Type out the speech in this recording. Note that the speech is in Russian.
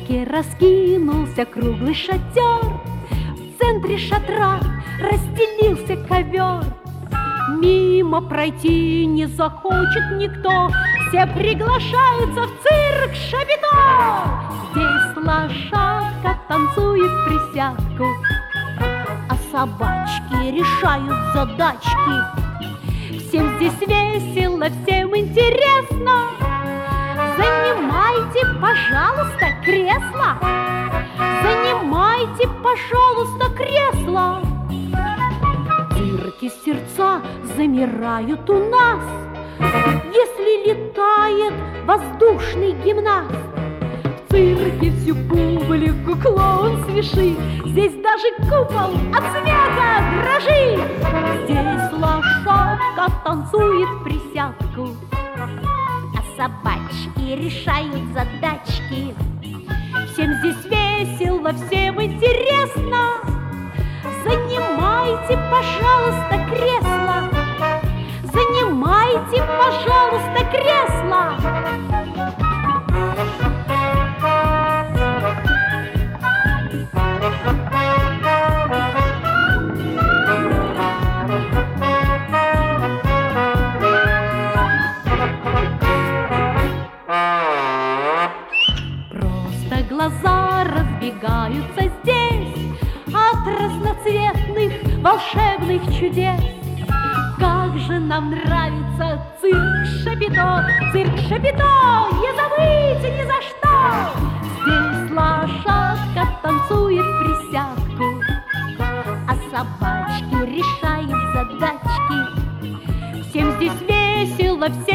парке раскинулся круглый шатер. В центре шатра расстелился ковер. Мимо пройти не захочет никто, все приглашаются в цирк Шапито. Здесь лошадка танцует присядку, а собачки решают задачки. Всем здесь весело, всем интересно. Занимайте, пожалуйста, кресло. Занимайте, пожалуйста, кресло. В цирке сердца замирают у нас, если летает воздушный гимнаст. В цирке всю публику клоун смешит, здесь даже купол от смеха дрожит. Здесь лошадка танцует присядку, а собачки решают задачки. Всем здесь весело, всем интересно. Занимайте, пожалуйста, кресло. Занимайте, пожалуйста, кресло. Просто глаза разбегаются здесь от разноцветных волшебных чудес. Как же нам нравится цирк Шапито, цирк Шапито, не забыть ни за что. Здесь лошадка танцует присядку, а собачки решают задачки. Всем здесь весело, всем